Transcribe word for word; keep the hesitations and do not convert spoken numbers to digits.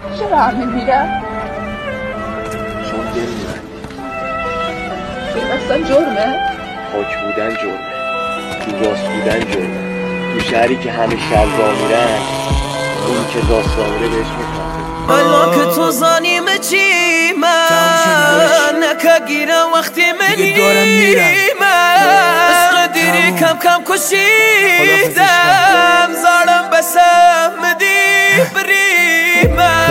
چرا همه میرن؟ چون دل میبندی. این اصلا جرمه؟ پاک بودن جرمه، تو راست بودن جرمه. تو شهری که همه شلوار میرن، اون که راستا میره بهش میخواد. الان که تو زانیمه چی من نکه گیرم وقتی منی من عشق دیری کم کم کشیدم زارم بسر